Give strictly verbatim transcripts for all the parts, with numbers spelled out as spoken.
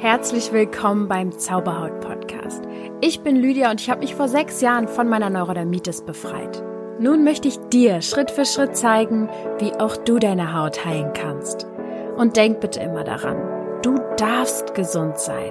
Herzlich willkommen beim Zauberhaut-Podcast. Ich bin Lydia und ich habe mich vor sechs Jahren von meiner Neurodermitis befreit. Nun möchte ich dir Schritt für Schritt zeigen, wie auch du deine Haut heilen kannst. Und denk bitte immer daran, du darfst gesund sein.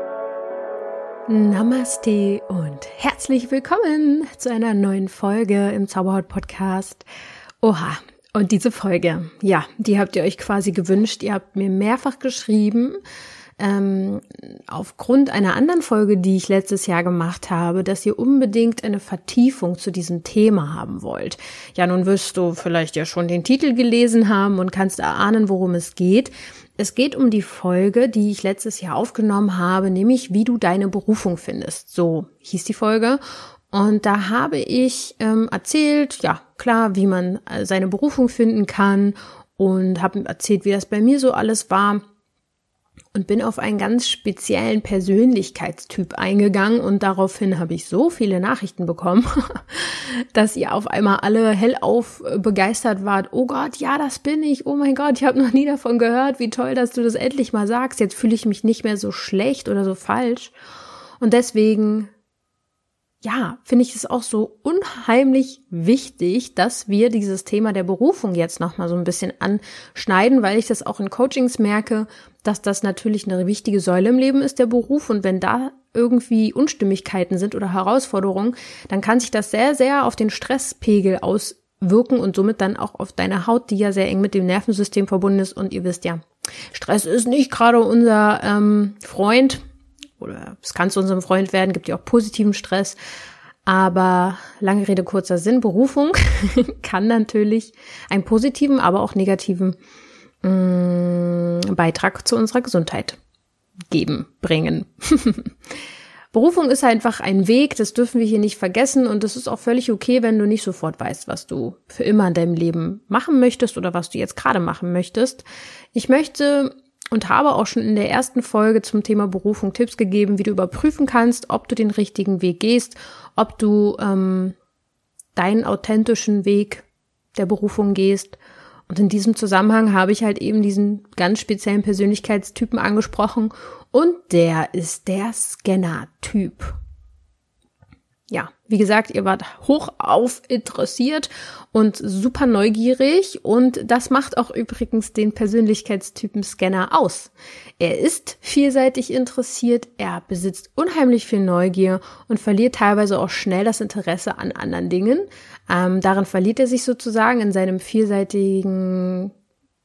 Namaste und herzlich willkommen zu einer neuen Folge im Zauberhaut-Podcast. Oha, und diese Folge, ja, die habt ihr euch quasi gewünscht. Ihr habt mir mehrfach geschrieben, ähm, aufgrund einer anderen Folge, die ich letztes Jahr gemacht habe, dass ihr unbedingt eine Vertiefung zu diesem Thema haben wollt. Ja, nun wirst du vielleicht ja schon den Titel gelesen haben und kannst erahnen, worum es geht. Es geht um die Folge, die ich letztes Jahr aufgenommen habe, nämlich wie du deine Berufung findest. So hieß die Folge. Und da habe ich ähm, erzählt, ja klar, wie man seine Berufung finden kann und habe erzählt, wie das bei mir so alles war. Und bin auf einen ganz speziellen Persönlichkeitstyp eingegangen und daraufhin habe ich so viele Nachrichten bekommen, dass ihr auf einmal alle hellauf begeistert wart. Oh Gott, ja, das bin ich. Oh mein Gott, ich habe noch nie davon gehört. Wie toll, dass du das endlich mal sagst. Jetzt fühle ich mich nicht mehr so schlecht oder so falsch. Und deswegen, ja, finde ich es auch so unheimlich wichtig, dass wir dieses Thema der Berufung jetzt nochmal so ein bisschen anschneiden, weil ich das auch in Coachings merke, dass das natürlich eine wichtige Säule im Leben ist, der Beruf. Und wenn da irgendwie Unstimmigkeiten sind oder Herausforderungen, dann kann sich das sehr, sehr auf den Stresspegel auswirken und somit dann auch auf deine Haut, die ja sehr eng mit dem Nervensystem verbunden ist. Und ihr wisst ja, Stress ist nicht gerade unser ähm, Freund. Oder es kann zu unserem Freund werden, gibt ja auch positiven Stress. Aber lange Rede, kurzer Sinn, Berufung kann natürlich einen positiven, aber auch negativen mh, Beitrag zu unserer Gesundheit geben, bringen. Berufung ist einfach ein Weg, das dürfen wir hier nicht vergessen. Und es ist auch völlig okay, wenn du nicht sofort weißt, was du für immer in deinem Leben machen möchtest oder was du jetzt gerade machen möchtest. Ich möchte und habe auch schon in der ersten Folge zum Thema Berufung Tipps gegeben, wie du überprüfen kannst, ob du den richtigen Weg gehst, ob du ähm, deinen authentischen Weg der Berufung gehst. Und in diesem Zusammenhang habe ich halt eben diesen ganz speziellen Persönlichkeitstypen angesprochen und der ist der Scanner-Typ. Ja, wie gesagt, ihr wart hochauf interessiert und super neugierig und das macht auch übrigens den Persönlichkeitstypen Scanner aus. Er ist vielseitig interessiert, er besitzt unheimlich viel Neugier und verliert teilweise auch schnell das Interesse an anderen Dingen. Ähm, darin verliert er sich sozusagen in seinem vielseitigen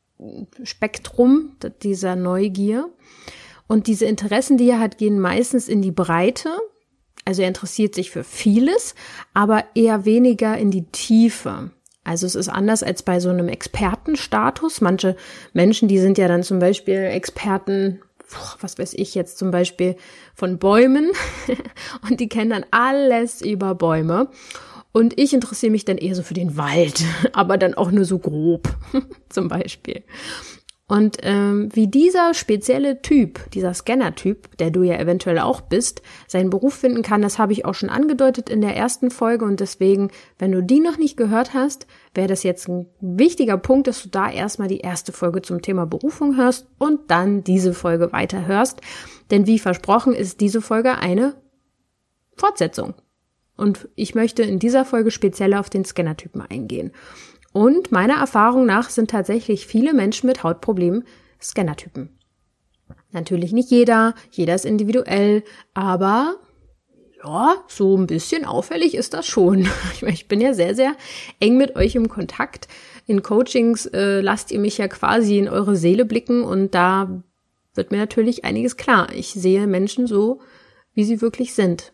Spektrum dieser Neugier. Und diese Interessen, die er hat, gehen meistens in die Breite. Also er interessiert sich für vieles, aber eher weniger in die Tiefe. Also es ist anders als bei so einem Expertenstatus. Manche Menschen, die sind ja dann zum Beispiel Experten, was weiß ich jetzt zum Beispiel von Bäumen und die kennen dann alles über Bäume. Und ich interessiere mich dann eher so für den Wald, aber dann auch nur so grob zum Beispiel. Und ähm, wie dieser spezielle Typ, dieser Scanner-Typ, der du ja eventuell auch bist, seinen Beruf finden kann, das habe ich auch schon angedeutet in der ersten Folge. Und deswegen, wenn du die noch nicht gehört hast, wäre das jetzt ein wichtiger Punkt, dass du da erstmal die erste Folge zum Thema Berufung hörst und dann diese Folge weiterhörst. Denn wie versprochen ist diese Folge eine Fortsetzung. Und ich möchte in dieser Folge speziell auf den Scanner-Typen eingehen. Und meiner Erfahrung nach sind tatsächlich viele Menschen mit Hautproblemen Scanner-Typen. Natürlich nicht jeder, jeder ist individuell, aber ja, so ein bisschen auffällig ist das schon. Ich bin ja sehr, sehr eng mit euch im Kontakt. In Coachings äh, lasst ihr mich ja quasi in eure Seele blicken und da wird mir natürlich einiges klar. Ich sehe Menschen so, wie sie wirklich sind.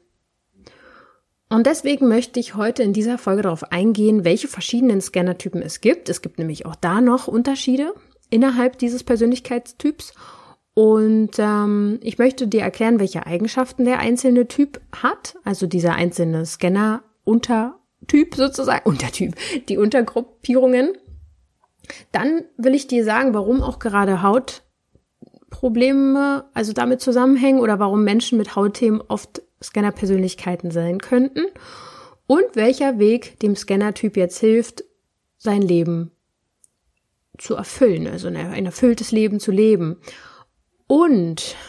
Und deswegen möchte ich heute in dieser Folge darauf eingehen, welche verschiedenen Scanner-Typen es gibt. Es gibt nämlich auch da noch Unterschiede innerhalb dieses Persönlichkeitstyps. Und ähm, ich möchte dir erklären, welche Eigenschaften der einzelne Typ hat. Also dieser einzelne Scanner-Untertyp sozusagen, Untertyp, die Untergruppierungen. Dann will ich dir sagen, warum auch gerade Hautprobleme also damit zusammenhängen oder warum Menschen mit Hautthemen oft Scanner-Persönlichkeiten sein könnten und welcher Weg dem Scanner-Typ jetzt hilft, sein Leben zu erfüllen, also ein erfülltes Leben zu leben. Und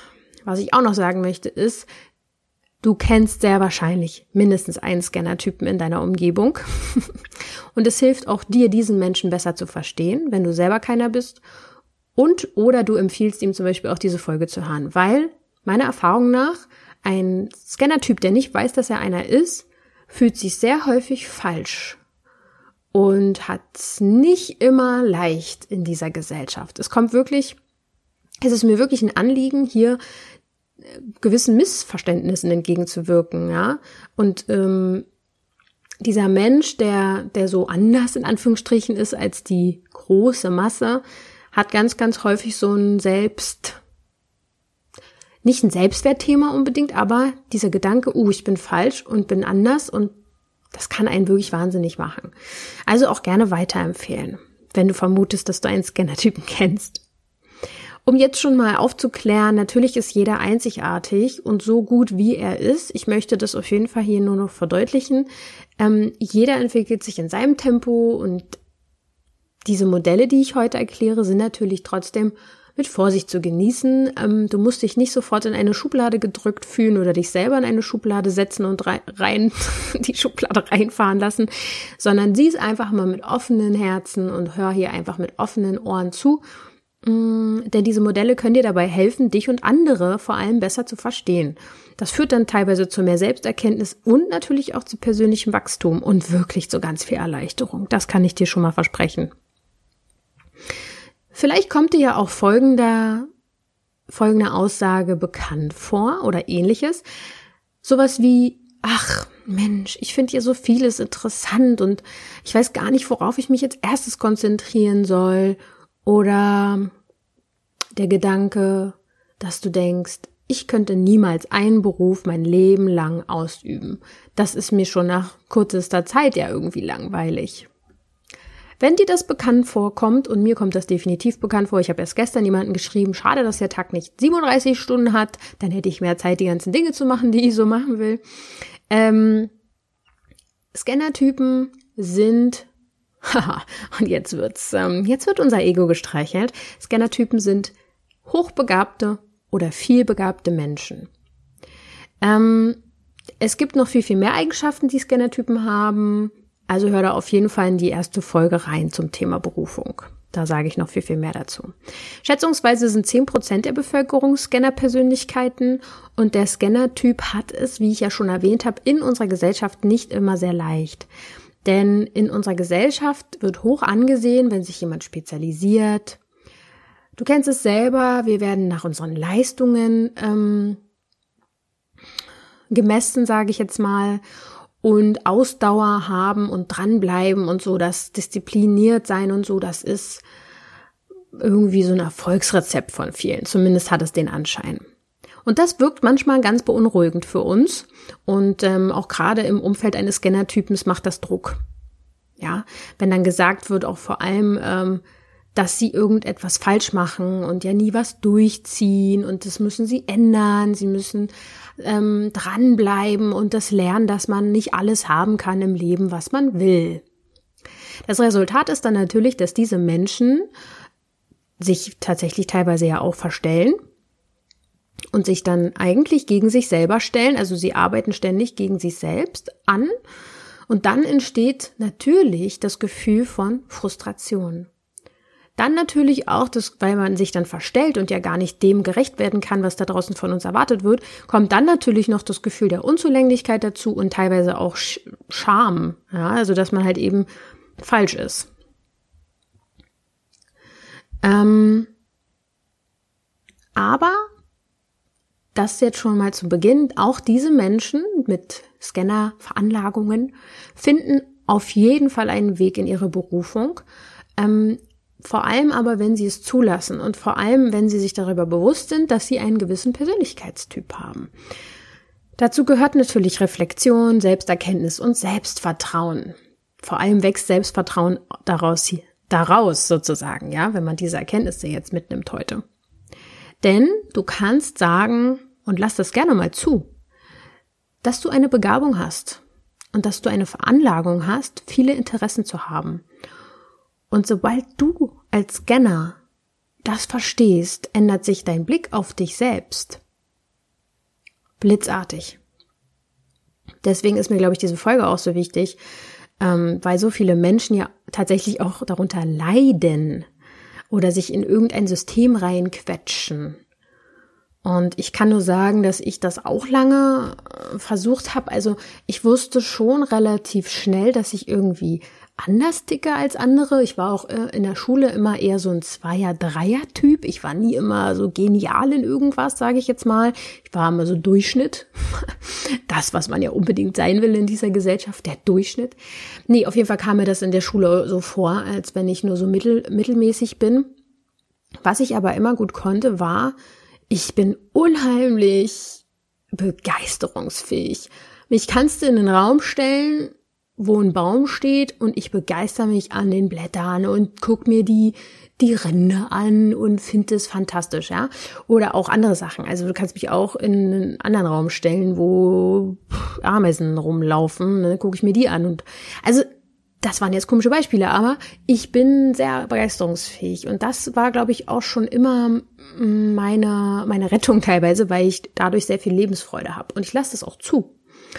was ich auch noch sagen möchte, ist, du kennst sehr wahrscheinlich mindestens einen Scanner-Typen in deiner Umgebung. Und es hilft auch dir, diesen Menschen besser zu verstehen, wenn du selber keiner bist. Und oder du empfiehlst ihm zum Beispiel auch diese Folge zu hören, weil meiner Erfahrung nach ein Scanner-Typ, der nicht weiß, dass er einer ist, fühlt sich sehr häufig falsch und hat es nicht immer leicht in dieser Gesellschaft. Es kommt wirklich, es ist mir wirklich ein Anliegen, hier gewissen Missverständnissen entgegenzuwirken, ja. Und ähm, dieser Mensch, der der so anders in Anführungsstrichen ist als die große Masse, hat ganz, ganz häufig so ein Selbst, nicht ein Selbstwertthema unbedingt, aber dieser Gedanke, uh, ich bin falsch und bin anders, und das kann einen wirklich wahnsinnig machen. Also auch gerne weiterempfehlen, wenn du vermutest, dass du einen Scanner-Typen kennst. Um jetzt schon mal aufzuklären, natürlich ist jeder einzigartig und so gut, wie er ist. Ich möchte das auf jeden Fall hier nur noch verdeutlichen. Ähm, jeder entwickelt sich in seinem Tempo, und diese Modelle, die ich heute erkläre, sind natürlich trotzdem mit Vorsicht zu genießen. Ähm, du musst dich nicht sofort in eine Schublade gedrückt fühlen oder dich selber in eine Schublade setzen und rein, rein die Schublade reinfahren lassen, sondern sieh es einfach mal mit offenen Herzen und hör hier einfach mit offenen Ohren zu. Ähm, denn diese Modelle können dir dabei helfen, dich und andere vor allem besser zu verstehen. Das führt dann teilweise zu mehr Selbsterkenntnis und natürlich auch zu persönlichem Wachstum und wirklich zu ganz viel Erleichterung. Das kann ich dir schon mal versprechen. Vielleicht kommt dir ja auch folgender, folgende Aussage bekannt vor oder ähnliches. Sowas wie, ach Mensch, ich finde hier so vieles interessant und ich weiß gar nicht, worauf ich mich als erstes konzentrieren soll. Oder der Gedanke, dass du denkst, ich könnte niemals einen Beruf mein Leben lang ausüben. Das ist mir schon nach kürzester Zeit ja irgendwie langweilig. Wenn dir das bekannt vorkommt, und mir kommt das definitiv bekannt vor, ich habe erst gestern jemanden geschrieben, schade, dass der Tag nicht siebenunddreißig Stunden hat, dann hätte ich mehr Zeit, die ganzen Dinge zu machen, die ich so machen will. Ähm, Scanner-Typen sind, haha, und jetzt wird's, ähm, jetzt wird unser Ego gestreichelt. Scanner-Typen sind hochbegabte oder vielbegabte Menschen. Ähm, es gibt noch viel, viel mehr Eigenschaften, die Scanner-Typen haben. Also hör da auf jeden Fall in die erste Folge rein zum Thema Berufung. Da sage ich noch viel, viel mehr dazu. Schätzungsweise sind zehn Prozent der Bevölkerung Scanner-Persönlichkeiten, und der Scanner-Typ hat es, wie ich ja schon erwähnt habe, in unserer Gesellschaft nicht immer sehr leicht. Denn in unserer Gesellschaft wird hoch angesehen, wenn sich jemand spezialisiert. Du kennst es selber, wir werden nach unseren Leistungen ähm, gemessen, sage ich jetzt mal, und Ausdauer haben und dranbleiben und so, das diszipliniert sein und so, das ist irgendwie so ein Erfolgsrezept von vielen. Zumindest hat es den Anschein. Und das wirkt manchmal ganz beunruhigend für uns. Und ähm, auch gerade im Umfeld eines Scanner-Typens macht das Druck. Ja, wenn dann gesagt wird, auch vor allem, ähm, dass sie irgendetwas falsch machen und ja nie was durchziehen und das müssen sie ändern, sie müssen ähm, dranbleiben und das lernen, dass man nicht alles haben kann im Leben, was man will. Das Resultat ist dann natürlich, dass diese Menschen sich tatsächlich teilweise ja auch verstellen und sich dann eigentlich gegen sich selber stellen, also sie arbeiten ständig gegen sich selbst an, und dann entsteht natürlich das Gefühl von Frustration. Dann natürlich auch, das, weil man sich dann verstellt und ja gar nicht dem gerecht werden kann, was da draußen von uns erwartet wird, kommt dann natürlich noch das Gefühl der Unzulänglichkeit dazu und teilweise auch Scham, ja, also dass man halt eben falsch ist. Ähm, aber das jetzt schon mal zu Beginn, auch diese Menschen mit Scanner-Veranlagungen finden auf jeden Fall einen Weg in ihre Berufung, ähm, vor allem aber, wenn sie es zulassen und vor allem, wenn sie sich darüber bewusst sind, dass sie einen gewissen Persönlichkeitstyp haben. Dazu gehört natürlich Reflexion, Selbsterkenntnis und Selbstvertrauen. Vor allem wächst Selbstvertrauen daraus, daraus sozusagen, ja, wenn man diese Erkenntnisse jetzt mitnimmt heute. Denn du kannst sagen, und lass das gerne mal zu, dass du eine Begabung hast und dass du eine Veranlagung hast, viele Interessen zu haben. Und sobald du als Scanner das verstehst, ändert sich dein Blick auf dich selbst. blitzartig. Deswegen ist mir, glaube ich, diese Folge auch so wichtig, ähm, weil so viele Menschen ja tatsächlich auch darunter leiden oder sich in irgendein System reinquetschen. Und ich kann nur sagen, dass ich das auch lange versucht habe. Also ich wusste schon relativ schnell, dass ich irgendwie anders ticke als andere. Ich war auch in der Schule immer eher so ein Zweier-Dreier-Typ. Ich war nie immer so genial in irgendwas, sage ich jetzt mal. Ich war immer so Durchschnitt. Das, was man ja unbedingt sein will in dieser Gesellschaft, der Durchschnitt. Nee, auf jeden Fall kam mir das in der Schule so vor, als wenn ich nur so mittel, mittelmäßig bin. Was ich aber immer gut konnte, war, ich bin unheimlich begeisterungsfähig. Mich kannst du in einen Raum stellen, wo ein Baum steht und ich begeister mich an den Blättern und guck mir die die Rinde an und finde es fantastisch, ja. Oder auch andere Sachen. Also du kannst mich auch in einen anderen Raum stellen, wo Ameisen rumlaufen, dann gucke ich mir die an. Und also das waren jetzt komische Beispiele, aber ich bin sehr begeisterungsfähig und das war, glaube ich, auch schon immer meine meine Rettung teilweise, weil ich dadurch sehr viel Lebensfreude habe und ich lasse das auch zu.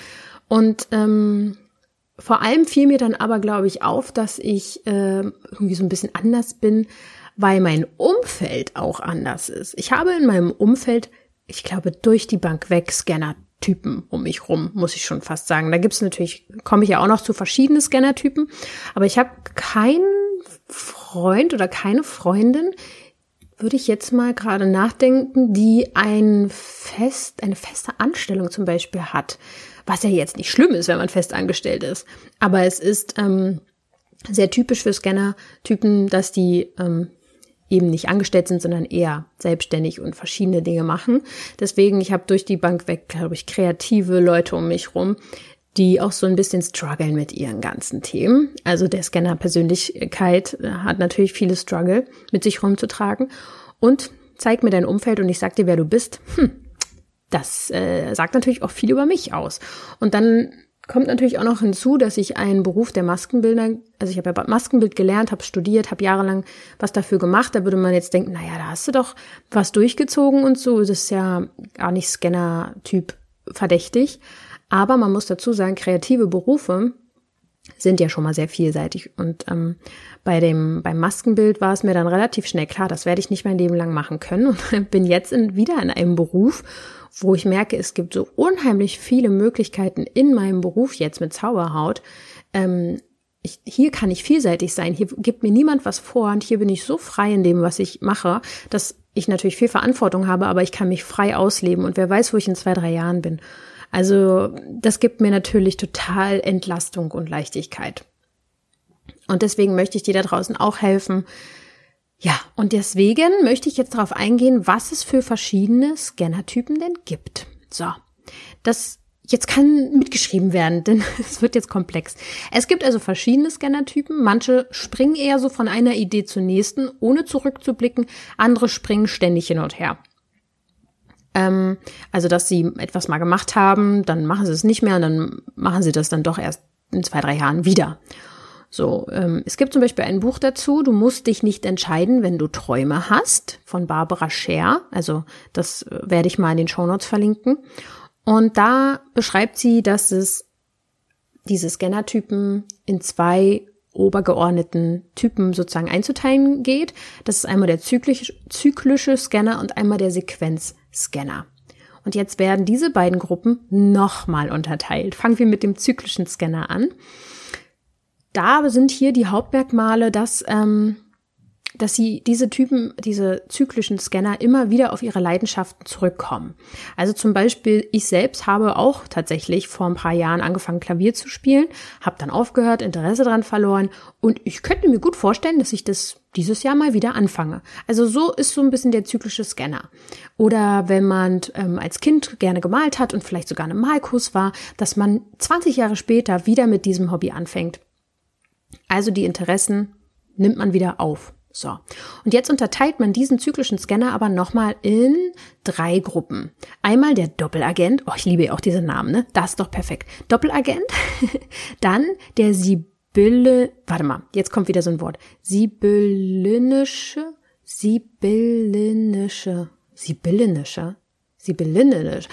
Und ähm, vor allem fiel mir dann aber, glaube ich, auf, dass ich äh, irgendwie so ein bisschen anders bin, weil mein Umfeld auch anders ist. Ich habe in meinem Umfeld, ich glaube, durch die Bank weg Scanner-Typen um mich rum, muss ich schon fast sagen. Da gibt's natürlich, komme ich ja auch noch zu verschiedenen Scanner-Typen, aber ich habe keinen Freund oder keine Freundin, würde ich jetzt mal gerade nachdenken, die ein fest, eine feste Anstellung zum Beispiel hat. Was ja jetzt nicht schlimm ist, wenn man fest angestellt ist. Aber es ist ähm, sehr typisch für Scanner-Typen, dass die ähm, eben nicht angestellt sind, sondern eher selbstständig und verschiedene Dinge machen. Deswegen, ich habe durch die Bank weg, glaube ich, kreative Leute um mich rum, die auch so ein bisschen strugglen mit ihren ganzen Themen. Also der Scanner-Persönlichkeit hat natürlich viele Struggle mit sich rumzutragen. Und zeig mir dein Umfeld und ich sag dir, wer du bist. Hm. Das äh, sagt natürlich auch viel über mich aus. Und dann kommt natürlich auch noch hinzu, dass ich einen Beruf der Maskenbildner, also ich habe ja Maskenbild gelernt, habe studiert, habe jahrelang was dafür gemacht. Da würde man jetzt denken, naja, da hast du doch was durchgezogen und so. Das ist ja gar nicht Scanner-Typ verdächtig. Aber man muss dazu sagen, kreative Berufe sind ja schon mal sehr vielseitig. Und ähm, bei dem beim Maskenbild war es mir dann relativ schnell klar, das werde ich nicht mein Leben lang machen können. Und bin jetzt in, wieder in einem Beruf, wo ich merke, es gibt so unheimlich viele Möglichkeiten in meinem Beruf jetzt mit Zauberhaut. Ähm, ich, hier kann ich vielseitig sein, hier gibt mir niemand was vor und hier bin ich so frei in dem, was ich mache, dass ich natürlich viel Verantwortung habe, aber ich kann mich frei ausleben und wer weiß, wo ich in zwei, drei Jahren bin. Also das gibt mir natürlich total Entlastung und Leichtigkeit. Und deswegen möchte ich dir da draußen auch helfen. Ja, und deswegen möchte ich jetzt darauf eingehen, was es für verschiedene Scanner-Typen denn gibt. So, das jetzt kann mitgeschrieben werden, denn es wird jetzt komplex. Es gibt also verschiedene Scanner-Typen. Manche springen eher so von einer Idee zur nächsten, ohne zurückzublicken. Andere springen ständig hin und her. Ähm, also, dass sie etwas mal gemacht haben, dann machen sie es nicht mehr und dann machen sie das dann doch erst in zwei, drei Jahren wieder. So, ähm, es gibt zum Beispiel ein Buch dazu, du musst dich nicht entscheiden, wenn du Träume hast, von Barbara Scher. Also das äh, werde ich mal in den Shownotes verlinken. Und da beschreibt sie, dass es diese Scanner-Typen in zwei obergeordneten Typen sozusagen einzuteilen geht. Das ist einmal der zyklisch, zyklische Scanner und einmal der Sequenzscanner. Und jetzt werden diese beiden Gruppen nochmal unterteilt. Fangen wir mit dem zyklischen Scanner an. Da sind hier die Hauptmerkmale, dass, ähm, dass sie diese Typen, diese zyklischen Scanner immer wieder auf ihre Leidenschaften zurückkommen. Also zum Beispiel, ich selbst habe auch tatsächlich vor ein paar Jahren angefangen, Klavier zu spielen, habe dann aufgehört, Interesse daran verloren und ich könnte mir gut vorstellen, dass ich das dieses Jahr mal wieder anfange. Also so ist so ein bisschen der zyklische Scanner. Oder wenn man ähm, als Kind gerne gemalt hat und vielleicht sogar in einem Malkurs war, dass man zwanzig Jahre später wieder mit diesem Hobby anfängt. Also die Interessen nimmt man wieder auf. So. Und jetzt unterteilt man diesen zyklischen Scanner aber nochmal in drei Gruppen. Einmal der Doppelagent. Oh, ich liebe auch diese Namen, ne? Das ist doch perfekt. Doppelagent. Dann der Sibylle, warte mal, jetzt kommt wieder so ein Wort. Sibyllinische, Sibyllinische, Sibyllinische, Sibyllinische,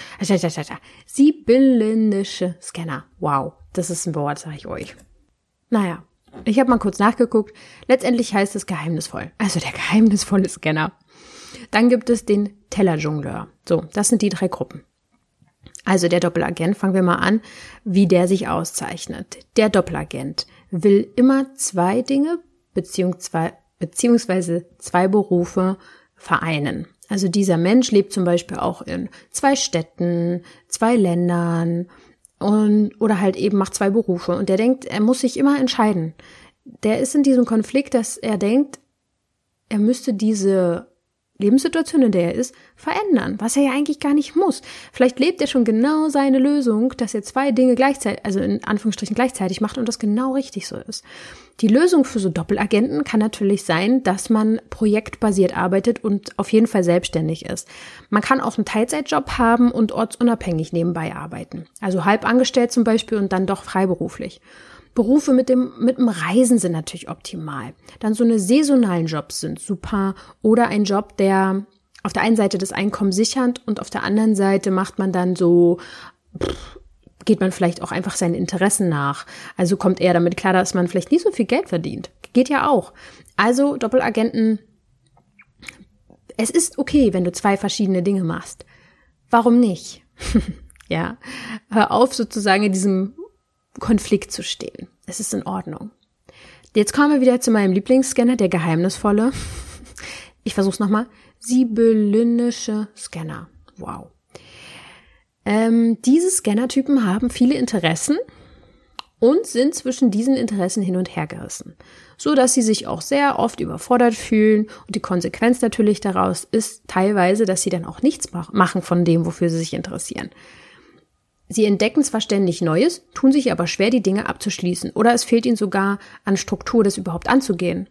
Sibyllinische Scanner. Wow, das ist ein Wort, sag ich euch. Naja, ich habe mal kurz nachgeguckt. Letztendlich heißt es geheimnisvoll. Also der geheimnisvolle Scanner. Dann gibt es den Tellerjongleur. So, das sind die drei Gruppen. Also der Doppelagent, fangen wir mal an, wie der sich auszeichnet. Der Doppelagent will immer zwei Dinge beziehungsweise, beziehungsweise zwei Berufe vereinen. Also dieser Mensch lebt zum Beispiel auch in zwei Städten, zwei Ländern und oder halt eben macht zwei Berufe. Und der denkt, er muss sich immer entscheiden. Der ist in diesem Konflikt, dass er denkt, er müsste diese Lebenssituation, in der er ist, verändern, was er ja eigentlich gar nicht muss. Vielleicht lebt er schon genau seine Lösung, dass er zwei Dinge gleichzeitig, also in Anführungsstrichen gleichzeitig macht und das genau richtig so ist. Die Lösung für so Doppelagenten kann natürlich sein, dass man projektbasiert arbeitet und auf jeden Fall selbstständig ist. Man kann auch einen Teilzeitjob haben und ortsunabhängig nebenbei arbeiten. Also halb angestellt zum Beispiel und dann doch freiberuflich. Berufe mit dem, mit dem Reisen sind natürlich optimal. Dann so eine saisonalen Jobs sind super oder ein Job, der auf der einen Seite das Einkommen sichert und auf der anderen Seite macht man dann so, pff, geht man vielleicht auch einfach seinen Interessen nach. Also kommt eher damit klar, dass man vielleicht nicht so viel Geld verdient. Geht ja auch. Also Doppelagenten, es ist okay, wenn du zwei verschiedene Dinge machst. Warum nicht? Ja, hör auf sozusagen in diesem Konflikt zu stehen. Es ist in Ordnung. Jetzt kommen wir wieder zu meinem Lieblingsscanner, der geheimnisvolle. Ich versuch's nochmal. Sibyllinische Scanner. Wow. Ähm, diese Scannertypen haben viele Interessen und sind zwischen diesen Interessen hin und her gerissen, so dass sie sich auch sehr oft überfordert fühlen und die Konsequenz natürlich daraus ist teilweise, dass sie dann auch nichts machen von dem, wofür sie sich interessieren. Sie entdecken zwar ständig Neues, tun sich aber schwer, die Dinge abzuschließen oder es fehlt ihnen sogar an Struktur, das überhaupt anzugehen.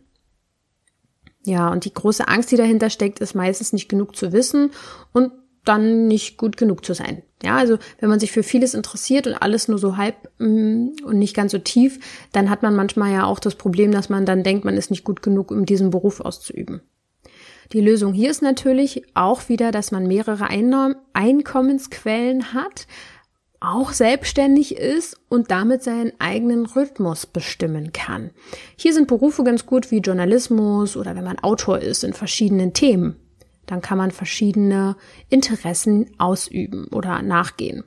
Ja, und die große Angst, die dahinter steckt, ist meistens nicht genug zu wissen und dann nicht gut genug zu sein. Ja, also wenn man sich für vieles interessiert und alles nur so halb mm, und nicht ganz so tief, dann hat man manchmal ja auch das Problem, dass man dann denkt, man ist nicht gut genug, um diesen Beruf auszuüben. Die Lösung hier ist natürlich auch wieder, dass man mehrere Einnahm- Einkommensquellen hat, auch selbstständig ist und damit seinen eigenen Rhythmus bestimmen kann. Hier sind Berufe ganz gut wie Journalismus oder wenn man Autor ist in verschiedenen Themen. Dann kann man verschiedene Interessen ausüben oder nachgehen.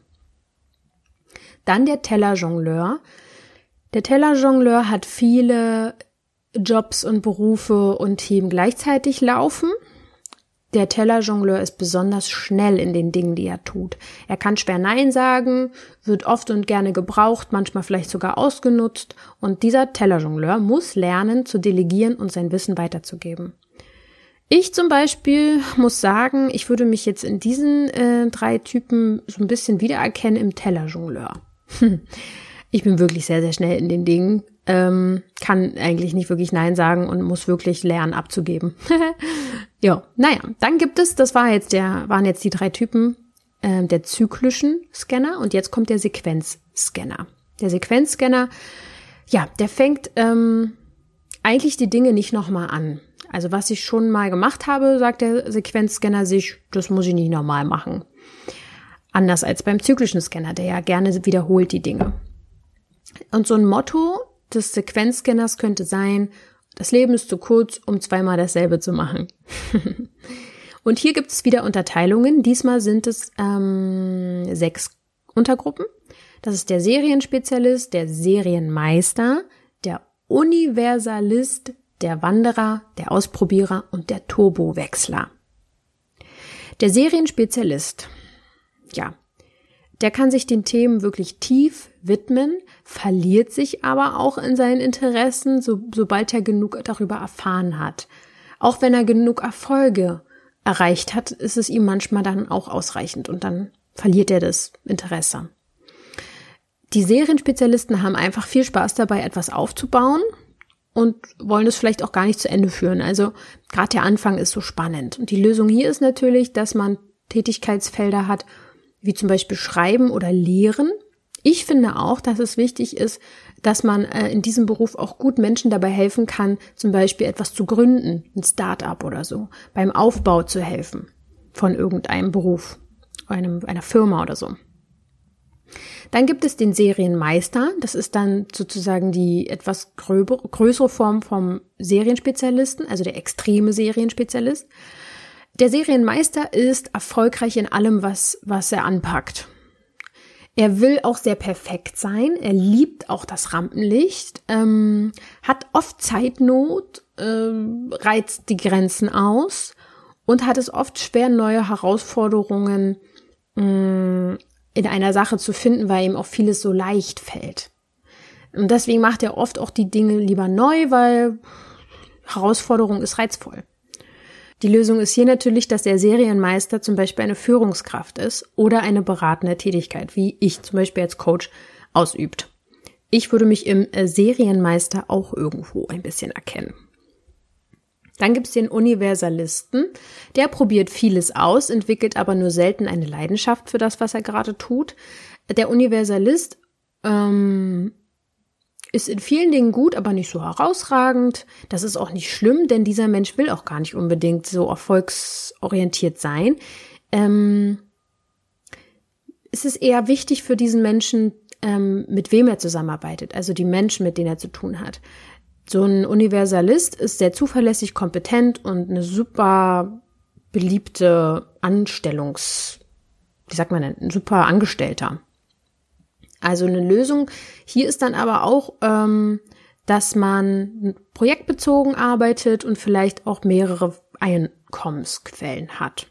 Dann der Tellerjongleur. Der Tellerjongleur hat viele Jobs und Berufe und Themen gleichzeitig laufen. Der Tellerjongleur ist besonders schnell in den Dingen, die er tut. Er kann schwer Nein sagen, wird oft und gerne gebraucht, manchmal vielleicht sogar ausgenutzt. Und dieser Tellerjongleur muss lernen, zu delegieren und sein Wissen weiterzugeben. Ich zum Beispiel muss sagen, ich würde mich jetzt in diesen äh, drei Typen so ein bisschen wiedererkennen im Tellerjongleur. Ich bin wirklich sehr, sehr schnell in den Dingen, ähm, kann eigentlich nicht wirklich Nein sagen und muss wirklich lernen abzugeben. Ja, naja, dann gibt es, das war jetzt der, waren jetzt die drei Typen äh, der zyklischen Scanner und jetzt kommt der Sequenzscanner. Der Sequenzscanner, ja, der fängt ähm, eigentlich die Dinge nicht nochmal an. Also was ich schon mal gemacht habe, sagt der Sequenzscanner sich, das muss ich nicht nochmal machen. Anders als beim zyklischen Scanner, der ja gerne wiederholt die Dinge. Und so ein Motto des Sequenzscanners könnte sein, das Leben ist zu kurz, um zweimal dasselbe zu machen. Und hier gibt es wieder Unterteilungen. Diesmal sind es ähm, sechs Untergruppen. Das ist der Serienspezialist, der Serienmeister, der Universalist, der Wanderer, der Ausprobierer und der Turbowechsler. Der Serienspezialist, ja, der kann sich den Themen wirklich tief widmen, verliert sich aber auch in seinen Interessen, so, sobald er genug darüber erfahren hat. Auch wenn er genug Erfolge erreicht hat, ist es ihm manchmal dann auch ausreichend und dann verliert er das Interesse. Die Serienspezialisten haben einfach viel Spaß dabei, etwas aufzubauen und wollen es vielleicht auch gar nicht zu Ende führen. Also gerade der Anfang ist so spannend. Und die Lösung hier ist natürlich, dass man Tätigkeitsfelder hat, wie zum Beispiel Schreiben oder Lehren. Ich finde auch, dass es wichtig ist, dass man äh, in diesem Beruf auch gut Menschen dabei helfen kann, zum Beispiel etwas zu gründen, ein Start-up oder so, beim Aufbau zu helfen von irgendeinem Beruf. einem, einer Firma oder so. Dann gibt es den Serienmeister. Das ist dann sozusagen die etwas gröbere, größere Form vom Serienspezialisten, also der extreme Serienspezialist. Der Serienmeister ist erfolgreich in allem, was, was er anpackt. Er will auch sehr perfekt sein. Er liebt auch das Rampenlicht, ähm, hat oft Zeitnot, ähm, reizt die Grenzen aus und hat es oft schwer, neue Herausforderungen mh, in einer Sache zu finden, weil ihm auch vieles so leicht fällt. Und deswegen macht er oft auch die Dinge lieber neu, weil Herausforderung ist reizvoll. Die Lösung ist hier natürlich, dass der Serienmeister zum Beispiel eine Führungskraft ist oder eine beratende Tätigkeit, wie ich zum Beispiel als Coach ausübt. Ich würde mich im Serienmeister auch irgendwo ein bisschen erkennen. Dann gibt es den Universalisten, der probiert vieles aus, entwickelt aber nur selten eine Leidenschaft für das, was er gerade tut. Der Universalist ähm, ist in vielen Dingen gut, aber nicht so herausragend. Das ist auch nicht schlimm, denn dieser Mensch will auch gar nicht unbedingt so erfolgsorientiert sein. Ähm, es ist eher wichtig für diesen Menschen, ähm, mit wem er zusammenarbeitet, also die Menschen, mit denen er zu tun hat. So ein Universalist ist sehr zuverlässig, kompetent und eine super beliebte Anstellungs, wie sagt man denn, ein super Angestellter. Also eine Lösung hier ist dann aber auch, ähm, dass man projektbezogen arbeitet und vielleicht auch mehrere Einkommensquellen hat.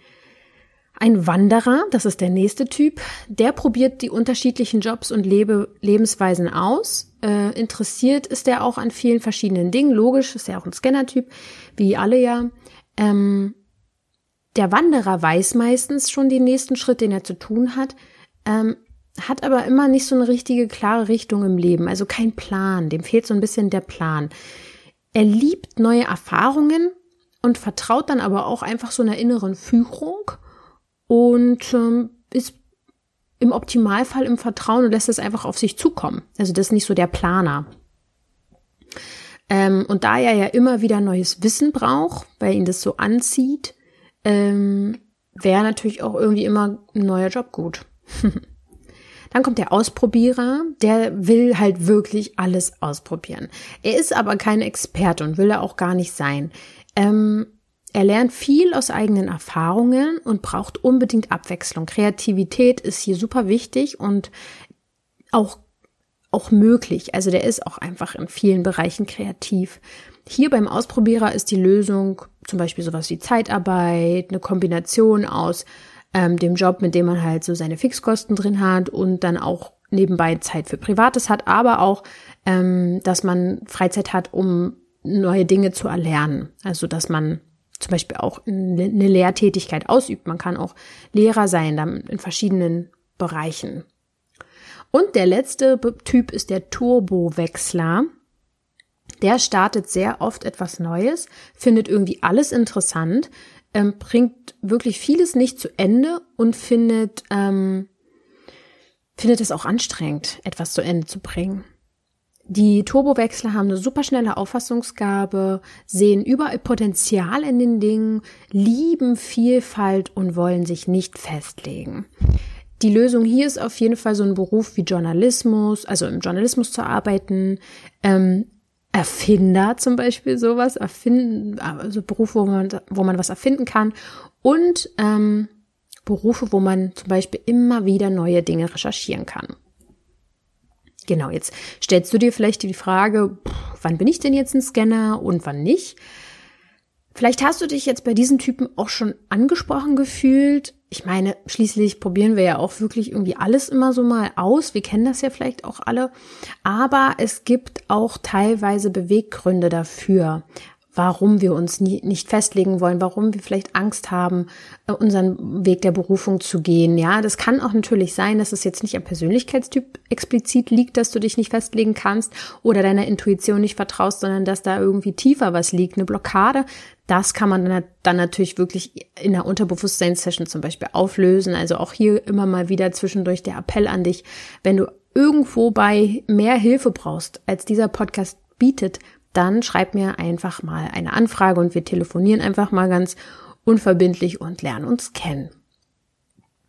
Ein Wanderer, das ist der nächste Typ, der probiert die unterschiedlichen Jobs und Lebe- Lebensweisen aus. Äh, interessiert ist er auch an vielen verschiedenen Dingen. Logisch, ist er auch ein Scanner-Typ, wie alle ja. Ähm, der Wanderer weiß meistens schon den nächsten Schritt, den er zu tun hat, ähm, hat aber immer nicht so eine richtige, klare Richtung im Leben, also kein Plan. Dem fehlt so ein bisschen der Plan. Er liebt neue Erfahrungen und vertraut dann aber auch einfach so einer inneren Führung und ähm, ist im Optimalfall im Vertrauen und lässt es einfach auf sich zukommen. Also das ist nicht so der Planer. Ähm, und da er ja immer wieder neues Wissen braucht, weil ihn das so anzieht, ähm, wäre natürlich auch irgendwie immer ein neuer Job gut. Dann kommt der Ausprobierer, der will halt wirklich alles ausprobieren. Er ist aber kein Experte und will er auch gar nicht sein. Ähm, Er lernt viel aus eigenen Erfahrungen und braucht unbedingt Abwechslung. Kreativität ist hier super wichtig und auch, auch möglich. Also der ist auch einfach in vielen Bereichen kreativ. Hier beim Ausprobierer ist die Lösung zum Beispiel sowas wie Zeitarbeit, eine Kombination aus ähm, dem Job, mit dem man halt so seine Fixkosten drin hat und dann auch nebenbei Zeit für Privates hat, aber auch, ähm, dass man Freizeit hat, um neue Dinge zu erlernen. Also dass man zum Beispiel auch eine Lehrtätigkeit ausübt. Man kann auch Lehrer sein, dann in verschiedenen Bereichen. Und der letzte Typ ist der Turbowechsler. Der startet sehr oft etwas Neues, findet irgendwie alles interessant, ähm, bringt wirklich vieles nicht zu Ende und findet, ähm, findet es auch anstrengend, etwas zu Ende zu bringen. Die Turbowechsler haben eine superschnelle Auffassungsgabe, sehen überall Potenzial in den Dingen, lieben Vielfalt und wollen sich nicht festlegen. Die Lösung hier ist auf jeden Fall so ein Beruf wie Journalismus, also im Journalismus zu arbeiten, ähm, Erfinder zum Beispiel sowas, erfinden, also Berufe, wo man, wo man was erfinden kann und ähm, Berufe, wo man zum Beispiel immer wieder neue Dinge recherchieren kann. Genau, jetzt stellst du dir vielleicht die Frage, pff, wann bin ich denn jetzt ein Scanner und wann nicht? Vielleicht hast du dich jetzt bei diesen Typen auch schon angesprochen gefühlt. Ich meine, schließlich probieren wir ja auch wirklich irgendwie alles immer so mal aus. Wir kennen das ja vielleicht auch alle. Aber es gibt auch teilweise Beweggründe dafür, warum wir uns nie, nicht festlegen wollen, warum wir vielleicht Angst haben, unseren Weg der Berufung zu gehen. Ja, das kann auch natürlich sein, dass es jetzt nicht am Persönlichkeitstyp explizit liegt, dass du dich nicht festlegen kannst oder deiner Intuition nicht vertraust, sondern dass da irgendwie tiefer was liegt, eine Blockade. Das kann man dann, dann natürlich wirklich in der Unterbewusstseinssession zum Beispiel auflösen. Also auch hier immer mal wieder zwischendurch der Appell an dich, wenn du irgendwo bei mehr Hilfe brauchst, als dieser Podcast bietet, dann schreib mir einfach mal eine Anfrage und wir telefonieren einfach mal ganz unverbindlich und lernen uns kennen.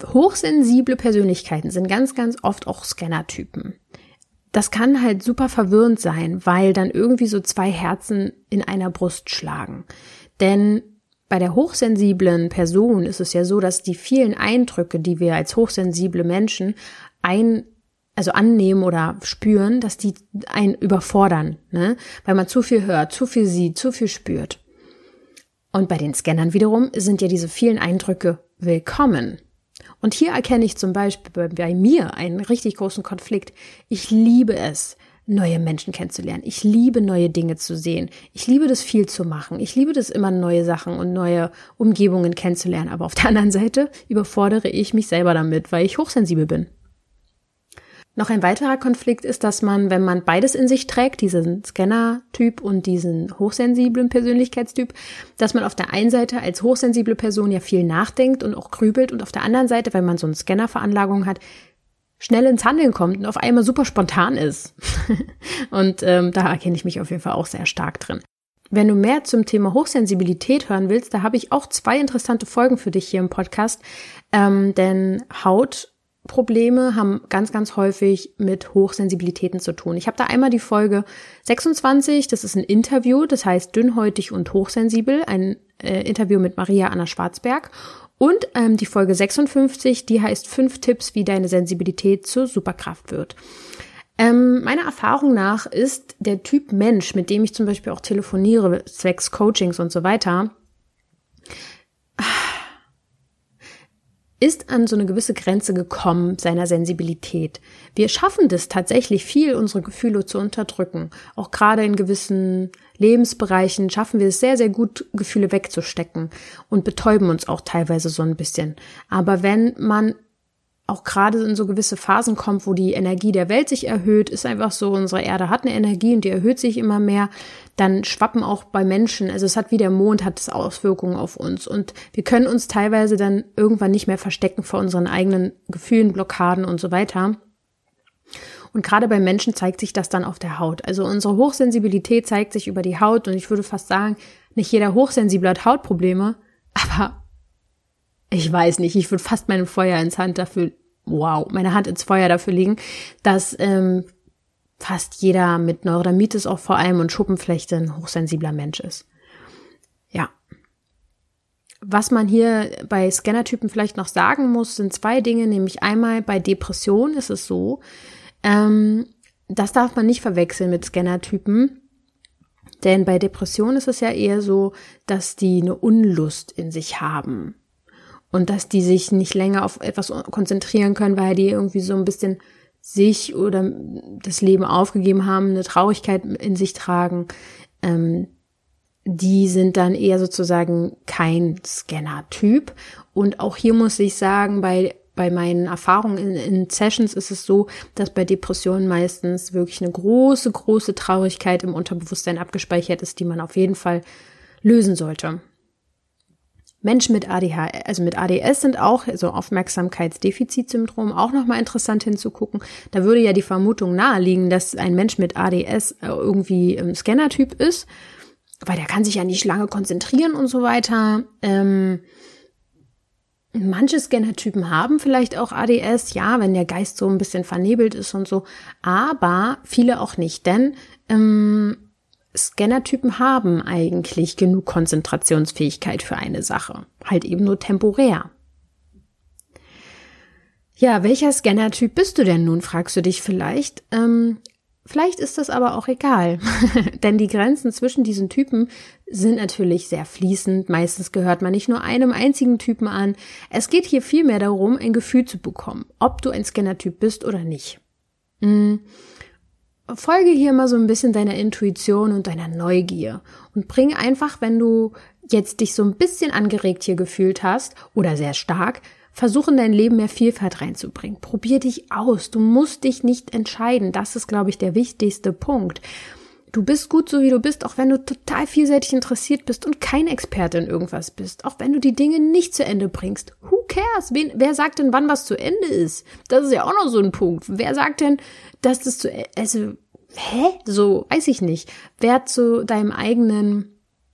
hochsensible Persönlichkeiten sind ganz, ganz oft auch Scannertypen. Das kann halt super verwirrend sein, weil dann irgendwie so zwei Herzen in einer Brust schlagen. Denn bei der hochsensiblen Person ist es ja so, dass die vielen Eindrücke, die wir als hochsensible Menschen ein, also annehmen oder spüren, dass die einen überfordern, ne? Weil man zu viel hört, zu viel sieht, zu viel spürt. Und bei den Scannern wiederum sind ja diese vielen Eindrücke willkommen. Und hier erkenne ich zum Beispiel bei mir einen richtig großen Konflikt. Ich liebe es, neue Menschen kennenzulernen. Ich liebe, neue Dinge zu sehen. Ich liebe das, viel zu machen. Ich liebe das, immer neue Sachen und neue Umgebungen kennenzulernen. Aber auf der anderen Seite überfordere ich mich selber damit, weil ich hochsensibel bin. Noch ein weiterer Konflikt ist, dass man, wenn man beides in sich trägt, diesen Scanner-Typ und diesen hochsensiblen Persönlichkeitstyp, dass man auf der einen Seite als hochsensible Person ja viel nachdenkt und auch grübelt und auf der anderen Seite, wenn man so eine Scanner-Veranlagung hat, schnell ins Handeln kommt und auf einmal super spontan ist. Und ähm, da erkenne ich mich auf jeden Fall auch sehr stark drin. Wenn du mehr zum Thema Hochsensibilität hören willst, da habe ich auch zwei interessante Folgen für dich hier im Podcast, ähm, denn Haut Probleme haben ganz, ganz häufig mit Hochsensibilitäten zu tun. Ich habe da einmal die Folge sechsundzwanzig, das ist ein Interview, das heißt dünnhäutig und hochsensibel, ein äh, Interview mit Maria Anna Schwarzberg. Und ähm, die Folge sechsundfünfzig, die heißt fünf Tipps, wie deine Sensibilität zur Superkraft wird. Ähm, meiner Erfahrung nach ist der Typ Mensch, mit dem ich zum Beispiel auch telefoniere, zwecks Coachings und so weiter, ist an so eine gewisse Grenze gekommen seiner Sensibilität. Wir schaffen das tatsächlich viel, unsere Gefühle zu unterdrücken. Auch gerade in gewissen Lebensbereichen schaffen wir es sehr, sehr gut, Gefühle wegzustecken und betäuben uns auch teilweise so ein bisschen. Aber wenn man auch gerade in so gewisse Phasen kommt, wo die Energie der Welt sich erhöht, ist einfach so, unsere Erde hat eine Energie und die erhöht sich immer mehr, dann schwappen auch bei Menschen, also es hat wie der Mond, hat es Auswirkungen auf uns und wir können uns teilweise dann irgendwann nicht mehr verstecken vor unseren eigenen Gefühlen, Blockaden und so weiter. Und gerade bei Menschen zeigt sich das dann auf der Haut. Also unsere Hochsensibilität zeigt sich über die Haut und ich würde fast sagen, nicht jeder Hochsensible hat Hautprobleme, aber ich weiß nicht, ich würde fast meine Feuer ins Hand dafür, wow, meine Hand ins Feuer dafür legen, dass ähm, fast jeder mit Neurodermitis auch vor allem und Schuppenflechte ein hochsensibler Mensch ist. Ja. Was man hier bei Scannertypen vielleicht noch sagen muss, sind zwei Dinge, nämlich einmal bei Depression ist es so, ähm, das darf man nicht verwechseln mit Scannertypen, denn bei Depression ist es ja eher so, dass die eine Unlust in sich haben. Und dass die sich nicht länger auf etwas konzentrieren können, weil die irgendwie so ein bisschen sich oder das Leben aufgegeben haben, eine Traurigkeit in sich tragen. Ähm, die sind dann eher sozusagen kein Scanner-Typ. Und auch hier muss ich sagen, bei bei meinen Erfahrungen in, in Sessions ist es so, dass bei Depressionen meistens wirklich eine große, große Traurigkeit im Unterbewusstsein abgespeichert ist, die man auf jeden Fall lösen sollte. Menschen mit A D H, also mit A D S sind auch, also Aufmerksamkeitsdefizitsyndrom, auch nochmal interessant hinzugucken. Da würde ja die Vermutung naheliegen, dass ein Mensch mit A D S irgendwie ein Scannertyp ist, weil der kann sich ja nicht lange konzentrieren und so weiter. Ähm, manche Scannertypen haben vielleicht auch A D S, ja, wenn der Geist so ein bisschen vernebelt ist und so, aber viele auch nicht, denn ähm, Scannertypen haben eigentlich genug Konzentrationsfähigkeit für eine Sache, halt eben nur temporär. Ja, welcher Scannertyp bist du denn nun, fragst du dich vielleicht. Ähm, vielleicht ist das aber auch egal, denn die Grenzen zwischen diesen Typen sind natürlich sehr fließend. Meistens gehört man nicht nur einem einzigen Typen an. Es geht hier vielmehr darum, ein Gefühl zu bekommen, ob du ein Scannertyp bist oder nicht. Hm. Folge hier mal so ein bisschen deiner Intuition und deiner Neugier und bring einfach, wenn du jetzt dich so ein bisschen angeregt hier gefühlt hast oder sehr stark, versuch in dein Leben mehr Vielfalt reinzubringen. Probier dich aus. Du musst dich nicht entscheiden. Das ist, glaube ich, der wichtigste Punkt. Du bist gut so, wie du bist, auch wenn du total vielseitig interessiert bist und kein Experte in irgendwas bist. Auch wenn du die Dinge nicht zu Ende bringst. Who cares? Wen, wer sagt denn, wann was zu Ende ist? Das ist ja auch noch so ein Punkt. Wer sagt denn, dass das zu Ende, also, hä? So, weiß ich nicht. Wer zu deinem eigenen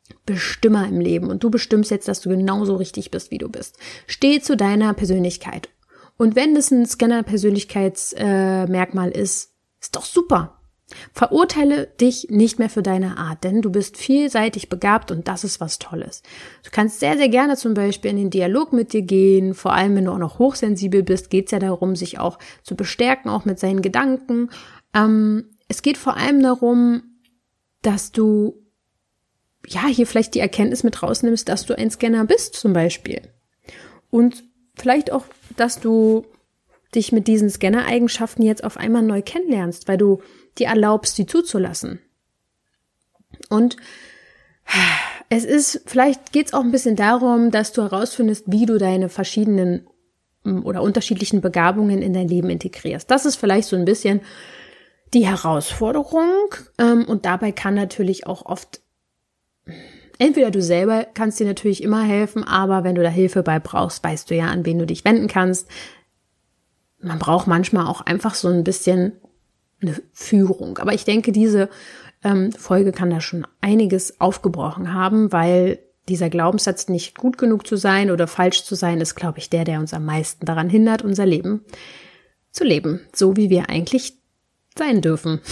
Bestimmer im Leben und du bestimmst jetzt, dass du genauso richtig bist, wie du bist. Steh zu deiner Persönlichkeit. Und wenn das ein Scanner-Persönlichkeitsmerkmal äh, ist, ist doch super. Verurteile dich nicht mehr für deine Art, denn du bist vielseitig begabt und das ist was Tolles. Du kannst sehr, sehr gerne zum Beispiel in den Dialog mit dir gehen, vor allem wenn du auch noch hochsensibel bist, geht es ja darum, sich auch zu bestärken, auch mit seinen Gedanken. Ähm, es geht vor allem darum, dass du ja hier vielleicht die Erkenntnis mit rausnimmst, dass du ein Scanner bist zum Beispiel. Und vielleicht auch, dass du dich mit diesen Scanner-Eigenschaften jetzt auf einmal neu kennenlernst, weil du dir erlaubst, sie zuzulassen. Und es ist, vielleicht geht es auch ein bisschen darum, dass du herausfindest, wie du deine verschiedenen oder unterschiedlichen Begabungen in dein Leben integrierst. Das ist vielleicht so ein bisschen die Herausforderung. Und dabei kann natürlich auch oft, entweder du selber kannst dir natürlich immer helfen, aber wenn du da Hilfe bei brauchst, weißt du ja, an wen du dich wenden kannst. Man braucht manchmal auch einfach so ein bisschen eine Führung. Aber ich denke, diese ähm, Folge kann da schon einiges aufgebrochen haben, weil dieser Glaubenssatz, nicht gut genug zu sein oder falsch zu sein, ist, glaube ich, der, der uns am meisten daran hindert, unser Leben zu leben, so wie wir eigentlich sein dürfen.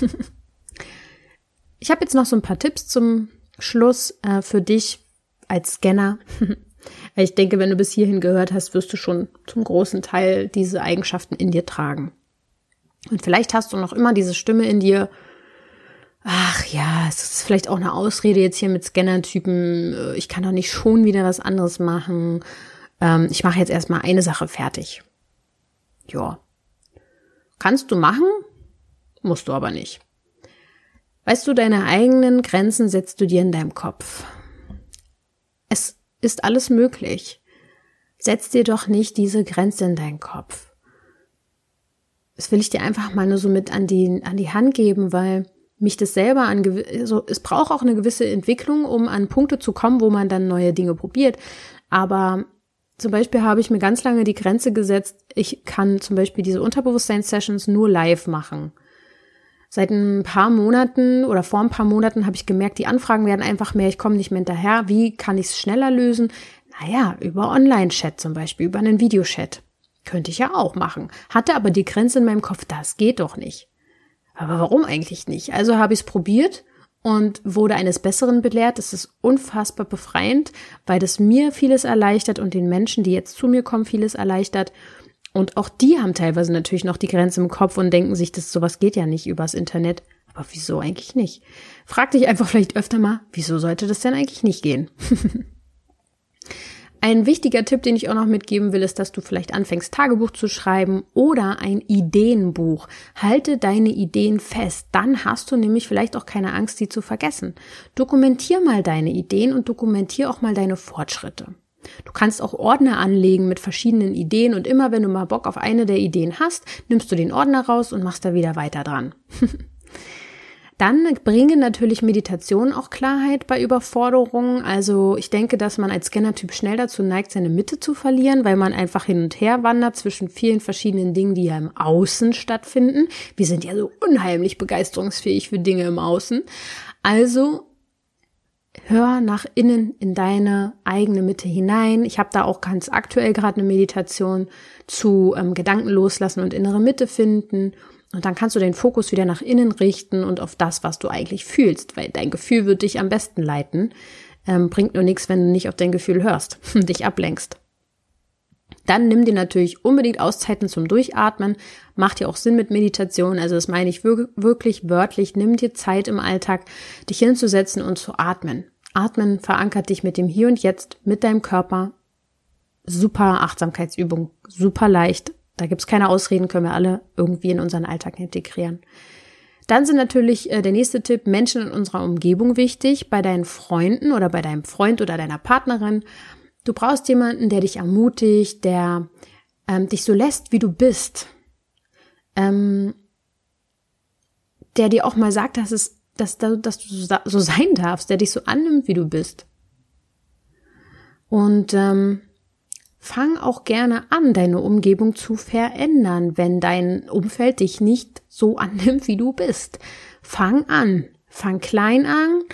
Ich habe jetzt noch so ein paar Tipps zum Schluss äh, für dich als Scanner. Ich denke, wenn du bis hierhin gehört hast, wirst du schon zum großen Teil diese Eigenschaften in dir tragen. Und vielleicht hast du noch immer diese Stimme in dir, ach ja, es ist vielleicht auch eine Ausrede jetzt hier mit Scanner-Typen, ich kann doch nicht schon wieder was anderes machen, ähm, ich mache jetzt erstmal eine Sache fertig. Ja, kannst du machen, musst du aber nicht. Weißt du, deine eigenen Grenzen setzt du dir in deinem Kopf. Es ist alles möglich. Setz dir doch nicht diese Grenze in deinen Kopf. Das will ich dir einfach mal nur so mit an die, an die Hand geben, weil mich das selber an, also es braucht auch eine gewisse Entwicklung, um an Punkte zu kommen, wo man dann neue Dinge probiert. Aber zum Beispiel habe ich mir ganz lange die Grenze gesetzt, ich kann zum Beispiel diese Unterbewusstseins-Sessions nur live machen. Seit ein paar Monaten oder vor ein paar Monaten habe ich gemerkt, die Anfragen werden einfach mehr, ich komme nicht mehr hinterher. Wie kann ich es schneller lösen? Naja, über Online-Chat zum Beispiel, über einen Videochat. Könnte ich ja auch machen. Hatte aber die Grenze in meinem Kopf, das geht doch nicht. Aber warum eigentlich nicht? Also habe ich es probiert und wurde eines Besseren belehrt. Es ist unfassbar befreiend, weil das mir vieles erleichtert und den Menschen, die jetzt zu mir kommen, vieles erleichtert. Und auch die haben teilweise natürlich noch die Grenze im Kopf und denken sich, dass sowas geht ja nicht übers Internet. Aber wieso eigentlich nicht? Frag dich einfach vielleicht öfter mal, wieso sollte das denn eigentlich nicht gehen? Ein wichtiger Tipp, den ich auch noch mitgeben will, ist, dass du vielleicht anfängst, Tagebuch zu schreiben oder ein Ideenbuch. Halte deine Ideen fest, dann hast du nämlich vielleicht auch keine Angst, die zu vergessen. Dokumentier mal deine Ideen und dokumentier auch mal deine Fortschritte. Du kannst auch Ordner anlegen mit verschiedenen Ideen und immer, wenn du mal Bock auf eine der Ideen hast, nimmst du den Ordner raus und machst da wieder weiter dran. Dann bringen natürlich Meditationen auch Klarheit bei Überforderungen. Also ich denke, dass man als Scanner-Typ schnell dazu neigt, seine Mitte zu verlieren, weil man einfach hin und her wandert zwischen vielen verschiedenen Dingen, die ja im Außen stattfinden. Wir sind ja so unheimlich begeisterungsfähig für Dinge im Außen. Also hör nach innen in deine eigene Mitte hinein. Ich habe da auch ganz aktuell gerade eine Meditation zu ähm, Gedanken loslassen und innere Mitte finden. Und dann kannst du den Fokus wieder nach innen richten und auf das, was du eigentlich fühlst, weil dein Gefühl wird dich am besten leiten. Ähm, bringt nur nichts, wenn du nicht auf dein Gefühl hörst, dich ablenkst. Dann nimm dir natürlich unbedingt Auszeiten zum Durchatmen. Macht ja auch Sinn mit Meditation, also das meine ich wir- wirklich wörtlich. Nimm dir Zeit im Alltag, dich hinzusetzen und zu atmen. Atmen verankert dich mit dem Hier und Jetzt, mit deinem Körper. Super Achtsamkeitsübung, super leicht. Da gibt's keine Ausreden, können wir alle irgendwie in unseren Alltag integrieren. Dann sind natürlich äh, der nächste Tipp, Menschen in unserer Umgebung wichtig, bei deinen Freunden oder bei deinem Freund oder deiner Partnerin. Du brauchst jemanden, der dich ermutigt, der ähm, dich so lässt, wie du bist. Ähm, der dir auch mal sagt, dass, es, dass, dass du so sein darfst, der dich so annimmt, wie du bist. Und ähm, fang auch gerne an, deine Umgebung zu verändern, wenn dein Umfeld dich nicht so annimmt, wie du bist. Fang an, fang klein an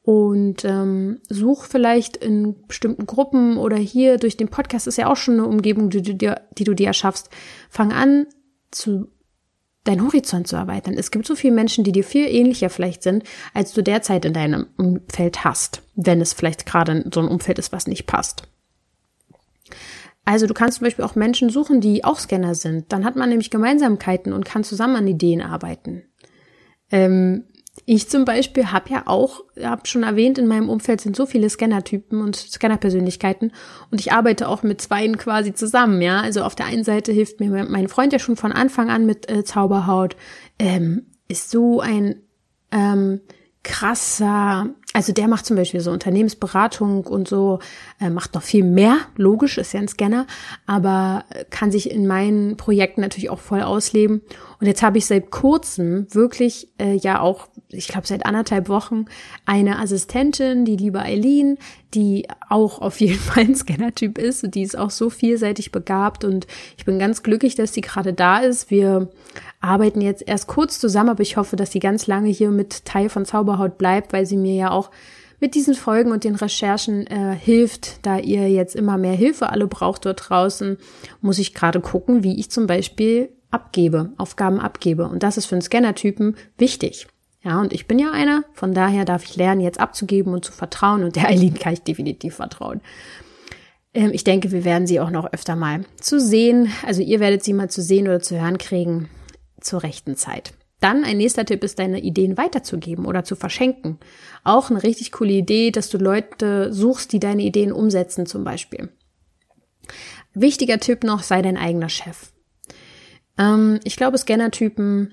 und ähm, such vielleicht in bestimmten Gruppen oder hier durch den Podcast ist ja auch schon eine Umgebung, die du dir, die du dir erschaffst. Fang an, zu deinen Horizont zu erweitern. Es gibt so viele Menschen, die dir viel ähnlicher vielleicht sind, als du derzeit in deinem Umfeld hast, wenn es vielleicht gerade so ein Umfeld ist, was nicht passt. Also du kannst zum Beispiel auch Menschen suchen, die auch Scanner sind. Dann hat man nämlich Gemeinsamkeiten und kann zusammen an Ideen arbeiten. Ähm, ich zum Beispiel habe ja auch, habe schon erwähnt, in meinem Umfeld sind so viele Scannertypen und Scannerpersönlichkeiten und ich arbeite auch mit zweien quasi zusammen, ja. Also auf der einen Seite hilft mir mein Freund ja schon von Anfang an mit äh, Zauberhaut, ähm, ist so ein ähm, krasser, also der macht zum Beispiel so Unternehmensberatung und so, äh, macht noch viel mehr, logisch, ist ja ein Scanner, aber kann sich in meinen Projekten natürlich auch voll ausleben. Und jetzt habe ich seit kurzem wirklich äh, ja auch, ich glaube seit anderthalb Wochen, eine Assistentin, die liebe Eileen, die auch auf jeden Fall ein Scanner-Typ ist und die ist auch so vielseitig begabt und ich bin ganz glücklich, dass sie gerade da ist. Wir arbeiten jetzt erst kurz zusammen, aber ich hoffe, dass sie ganz lange hier mit Teil von Zauberhaut bleibt, weil sie mir ja auch mit diesen Folgen und den Recherchen äh, hilft. Da ihr jetzt immer mehr Hilfe alle braucht dort draußen, muss ich gerade gucken, wie ich zum Beispiel abgebe, Aufgaben abgebe. Und das ist für einen Scanner-Typen wichtig. Ja, und ich bin ja einer, von daher darf ich lernen, jetzt abzugeben und zu vertrauen. Und der Eileen kann ich definitiv vertrauen. Ähm, ich denke, wir werden sie auch noch öfter mal zu sehen. Also ihr werdet sie mal zu sehen oder zu hören kriegen zur rechten Zeit. Dann ein nächster Tipp ist, deine Ideen weiterzugeben oder zu verschenken. Auch eine richtig coole Idee, dass du Leute suchst, die deine Ideen umsetzen zum Beispiel. Wichtiger Tipp noch, sei dein eigener Chef. Ähm, ich glaube, Scanner-Typen,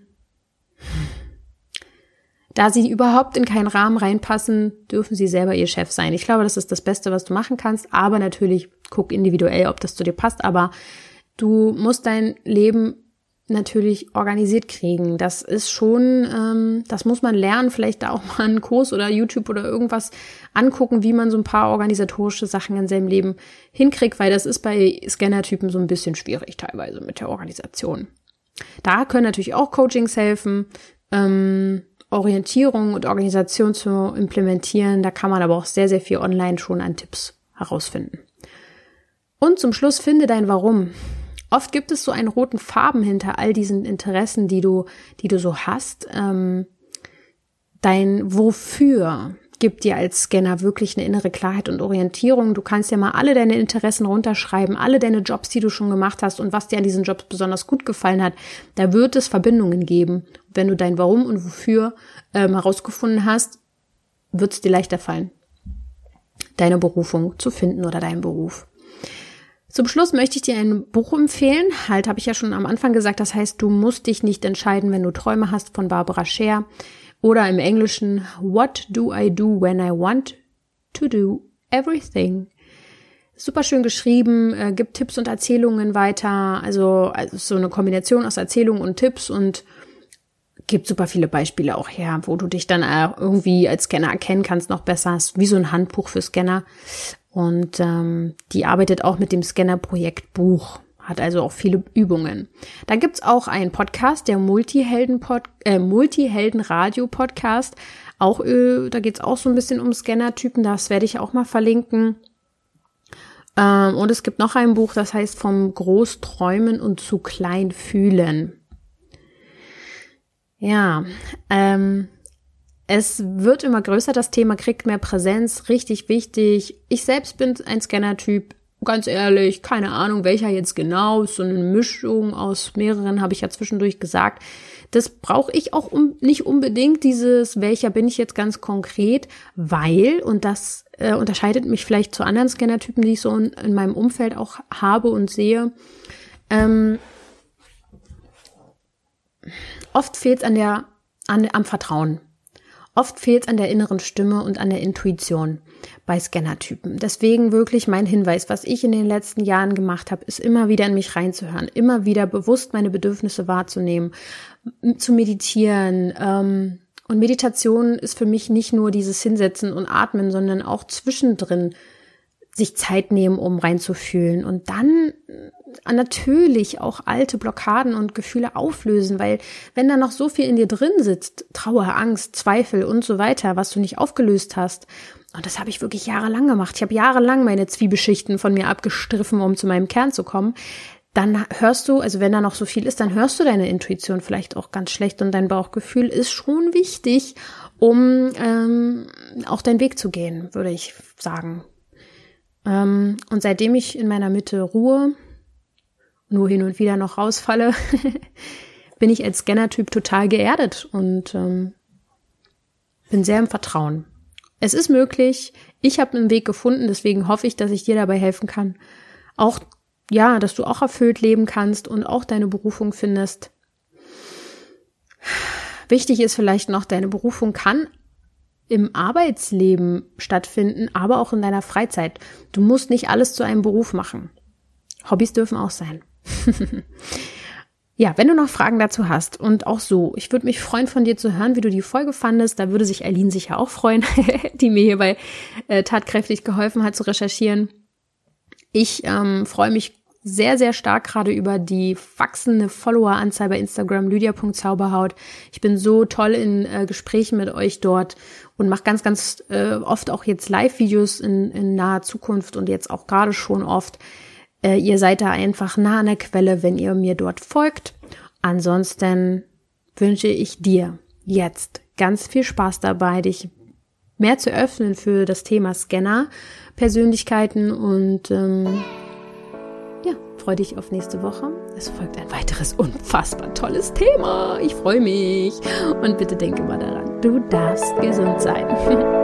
da sie überhaupt in keinen Rahmen reinpassen, dürfen sie selber ihr Chef sein. Ich glaube, das ist das Beste, was du machen kannst. Aber natürlich, guck individuell, ob das zu dir passt. Aber du musst dein Leben natürlich organisiert kriegen. Das ist schon, ähm, das muss man lernen, vielleicht da auch mal einen Kurs oder YouTube oder irgendwas angucken, wie man so ein paar organisatorische Sachen in seinem Leben hinkriegt, weil das ist bei Scanner-Typen so ein bisschen schwierig teilweise mit der Organisation. Da können natürlich auch Coachings helfen, ähm, Orientierung und Organisation zu implementieren. Da kann man aber auch sehr, sehr viel online schon an Tipps herausfinden. Und zum Schluss finde dein Warum. Oft gibt es so einen roten Faden hinter all diesen Interessen, die du, die du so hast. Ähm, dein Wofür gibt dir als Scanner wirklich eine innere Klarheit und Orientierung. Du kannst ja mal alle deine Interessen runterschreiben, alle deine Jobs, die du schon gemacht hast und was dir an diesen Jobs besonders gut gefallen hat. Da wird es Verbindungen geben. Wenn du dein Warum und Wofür ähm, herausgefunden hast, wird es dir leichter fallen, deine Berufung zu finden oder deinen Beruf. Zum Schluss möchte ich dir ein Buch empfehlen. Halt, habe ich ja schon am Anfang gesagt, das heißt, du musst dich nicht entscheiden, wenn du Träume hast, von Barbara Scher. Oder im Englischen, What do I do when I want to do everything? Super schön geschrieben, äh, gibt Tipps und Erzählungen weiter. Also, also so eine Kombination aus Erzählungen und Tipps und gibt super viele Beispiele auch her, wo du dich dann auch irgendwie als Scanner erkennen kannst, noch besser. Ist wie so ein Handbuch für Scanner. Und ähm, die arbeitet auch mit dem Scanner-Projekt Buch, hat also auch viele Übungen. Dann gibt's auch einen Podcast, der Multihelden-Pod, äh, Multihelden-Radio-Podcast. Auch, äh, da geht's auch so ein bisschen um Scanner-Typen, das werde ich auch mal verlinken. Ähm, und es gibt noch ein Buch, das heißt Vom Großträumen und zu klein fühlen. Ja, ähm, es wird immer größer, das Thema kriegt mehr Präsenz, richtig wichtig. Ich selbst bin ein Scanner-Typ, ganz ehrlich, keine Ahnung, welcher jetzt genau, so eine Mischung aus mehreren, habe ich ja zwischendurch gesagt. Das brauche ich auch um, nicht unbedingt, dieses, welcher bin ich jetzt ganz konkret, weil, und das äh, unterscheidet mich vielleicht zu anderen Scanner-Typen, die ich so in, in meinem Umfeld auch habe und sehe, ähm, oft fehlt es an der, an, am Vertrauen. Oft fehlt es an der inneren Stimme und an der Intuition bei Scanner-Typen. Deswegen wirklich mein Hinweis, was ich in den letzten Jahren gemacht habe, ist immer wieder in mich reinzuhören, immer wieder bewusst meine Bedürfnisse wahrzunehmen, zu meditieren. Ähm, und Meditation ist für mich nicht nur dieses Hinsetzen und Atmen, sondern auch zwischendrin sich Zeit nehmen, um reinzufühlen. Und dann natürlich auch alte Blockaden und Gefühle auflösen, weil wenn da noch so viel in dir drin sitzt, Trauer, Angst, Zweifel und so weiter, was du nicht aufgelöst hast, und das habe ich wirklich jahrelang gemacht. Ich habe jahrelang meine Zwiebelschichten von mir abgestriffen, um zu meinem Kern zu kommen. Dann hörst du, also wenn da noch so viel ist, dann hörst du deine Intuition vielleicht auch ganz schlecht und dein Bauchgefühl ist schon wichtig, um ähm, auch deinen Weg zu gehen, würde ich sagen. Ähm, und seitdem ich in meiner Mitte ruhe, nur hin und wieder noch rausfalle, bin ich als Scanner-Typ total geerdet und ähm, bin sehr im Vertrauen. Es ist möglich, ich habe einen Weg gefunden, deswegen hoffe ich, dass ich dir dabei helfen kann, auch ja, dass du auch erfüllt leben kannst und auch deine Berufung findest. Wichtig ist vielleicht noch, deine Berufung kann im Arbeitsleben stattfinden, aber auch in deiner Freizeit. Du musst nicht alles zu einem Beruf machen. Hobbys dürfen auch sein. Ja, wenn du noch Fragen dazu hast und auch so, ich würde mich freuen, von dir zu hören, wie du die Folge fandest. Da würde sich Aline sicher auch freuen, die mir hierbei äh, tatkräftig geholfen hat zu recherchieren. Ich ähm, freue mich sehr, sehr stark gerade über die wachsende Followeranzahl bei Instagram, lydia punkt zauberhaut. Ich bin so toll in äh, Gesprächen mit euch dort und mache ganz, ganz äh, oft auch jetzt Live-Videos in, in naher Zukunft und jetzt auch gerade schon oft. Äh, ihr seid da einfach nah an der Quelle, wenn ihr mir dort folgt. Ansonsten wünsche ich dir jetzt ganz viel Spaß dabei, dich mehr zu öffnen für das Thema Scanner, Persönlichkeiten und ähm, ja, freue dich auf nächste Woche. Es folgt ein weiteres unfassbar tolles Thema. Ich freue mich. Und bitte denke mal daran, du darfst gesund sein.